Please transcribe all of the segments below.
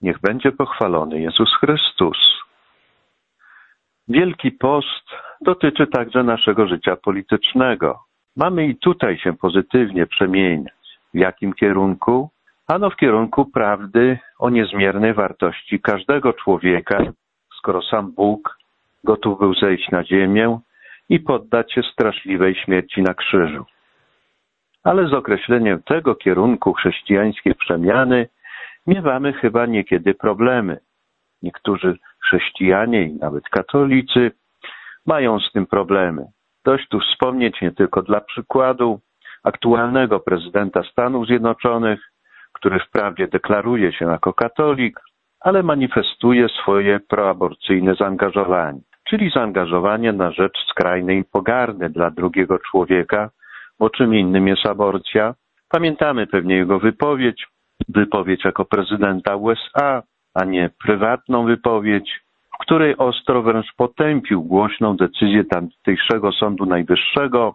Niech będzie pochwalony Jezus Chrystus. Wielki Post dotyczy także naszego życia politycznego. Mamy i tutaj się pozytywnie przemieniać. W jakim kierunku? Ano w kierunku prawdy o niezmiernej wartości każdego człowieka, skoro sam Bóg gotów był zejść na ziemię i poddać się straszliwej śmierci na krzyżu. Ale z określeniem tego kierunku chrześcijańskiej przemiany miewamy chyba niekiedy problemy. Niektórzy chrześcijanie i nawet katolicy mają z tym problemy. Dość tu wspomnieć nie tylko dla przykładu aktualnego prezydenta Stanów Zjednoczonych, który wprawdzie deklaruje się jako katolik, ale manifestuje swoje proaborcyjne zaangażowanie, czyli zaangażowanie na rzecz skrajnej pogardy dla drugiego człowieka, bo czym innym jest aborcja. Pamiętamy pewnie jego wypowiedź jako prezydenta USA, a nie prywatną wypowiedź, w której ostro wręcz potępił głośną decyzję tamtejszego Sądu Najwyższego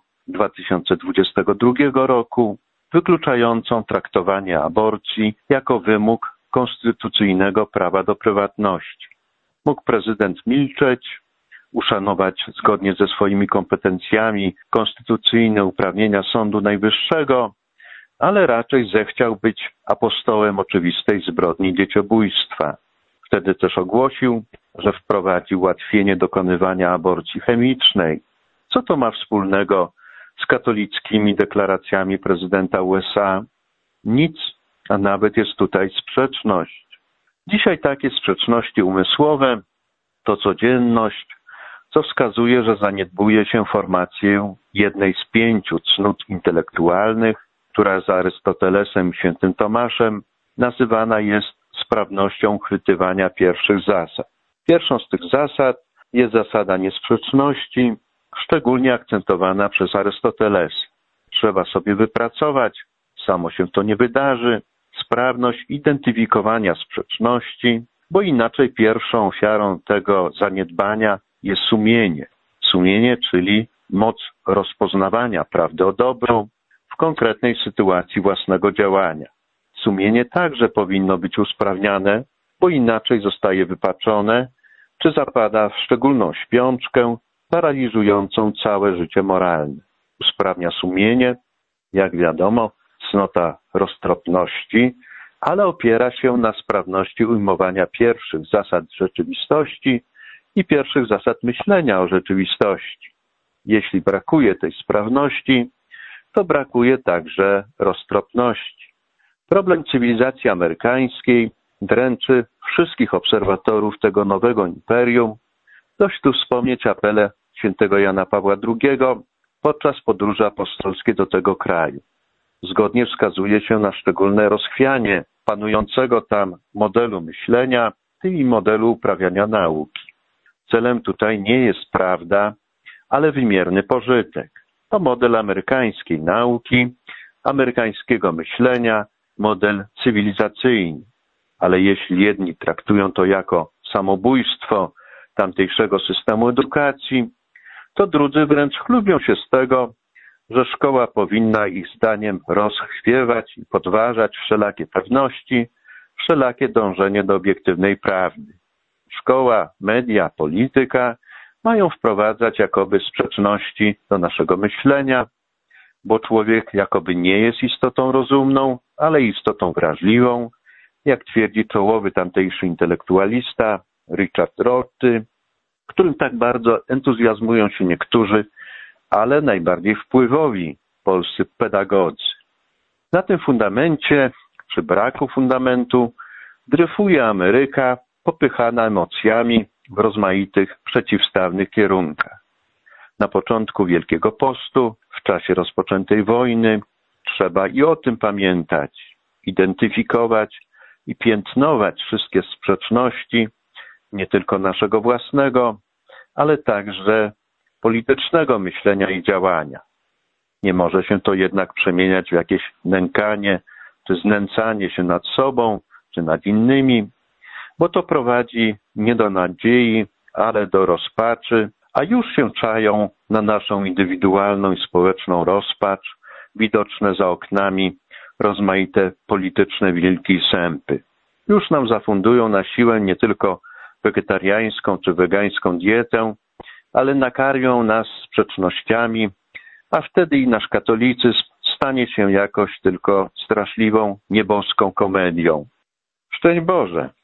2022 roku, wykluczającą traktowanie aborcji jako wymóg konstytucyjnego prawa do prywatności. Mógł prezydent milczeć, uszanować zgodnie ze swoimi kompetencjami konstytucyjne uprawnienia Sądu Najwyższego, ale raczej zechciał być apostołem oczywistej zbrodni dzieciobójstwa. Wtedy też ogłosił, że wprowadzi ułatwienie dokonywania aborcji chemicznej. Co to ma wspólnego z katolickimi deklaracjami prezydenta USA? Nic, a nawet jest tutaj sprzeczność. Dzisiaj takie sprzeczności umysłowe to codzienność, co wskazuje, że zaniedbuje się formację jednej z 5 cnót intelektualnych, która za Arystotelesem i świętym Tomaszem nazywana jest sprawnością uchwytywania pierwszych zasad. Pierwszą z tych zasad jest zasada niesprzeczności, szczególnie akcentowana przez Arystotelesa. Trzeba sobie wypracować, samo się to nie wydarzy, sprawność identyfikowania sprzeczności, bo inaczej pierwszą ofiarą tego zaniedbania jest sumienie. Sumienie, czyli moc rozpoznawania prawdy o dobru w konkretnej sytuacji własnego działania. Sumienie także powinno być usprawniane, bo inaczej zostaje wypaczone, czy zapada w szczególną śpiączkę paraliżującą całe życie moralne. Usprawnia sumienie, jak wiadomo, cnota roztropności, ale opiera się na sprawności ujmowania pierwszych zasad rzeczywistości i pierwszych zasad myślenia o rzeczywistości. Jeśli brakuje tej sprawności, to brakuje także roztropności. Problem cywilizacji amerykańskiej dręczy wszystkich obserwatorów tego nowego imperium. Dość tu wspomnieć apele świętego Jana Pawła II podczas podróży apostolskiej do tego kraju. Zgodnie wskazuje się na szczególne rozchwianie panującego tam modelu myślenia i modelu uprawiania nauki. Celem tutaj nie jest prawda, ale wymierny pożytek. To model amerykańskiej nauki, amerykańskiego myślenia, model cywilizacyjny. Ale jeśli jedni traktują to jako samobójstwo tamtejszego systemu edukacji, to drudzy wręcz chlubią się z tego, że szkoła powinna ich zdaniem rozchwiewać i podważać wszelakie pewności, wszelakie dążenie do obiektywnej prawdy. Szkoła, media, polityka mają wprowadzać jakoby sprzeczności do naszego myślenia, bo człowiek jakoby nie jest istotą rozumną, ale istotą wrażliwą, jak twierdzi czołowy tamtejszy intelektualista Richard Rorty, którym tak bardzo entuzjazmują się niektórzy, ale najbardziej wpływowi polscy pedagodzy. Na tym fundamencie, czy braku fundamentu, dryfuje Ameryka, popychana emocjami w rozmaitych przeciwstawnych kierunkach. Na początku Wielkiego Postu, w czasie rozpoczętej wojny, trzeba i o tym pamiętać, identyfikować i piętnować wszystkie sprzeczności, nie tylko naszego własnego, ale także politycznego myślenia i działania. Nie może się to jednak przemieniać w jakieś nękanie czy znęcanie się nad sobą czy nad innymi, bo to prowadzi nie do nadziei, ale do rozpaczy, a już się czają na naszą indywidualną i społeczną rozpacz, widoczne za oknami rozmaite polityczne wilki i sępy. Już nam zafundują na siłę nie tylko wegetariańską czy wegańską dietę, ale nakarmią nas sprzecznościami, a wtedy i nasz katolicyzm stanie się jakoś tylko straszliwą, nieboską komedią. Szczęść Boże!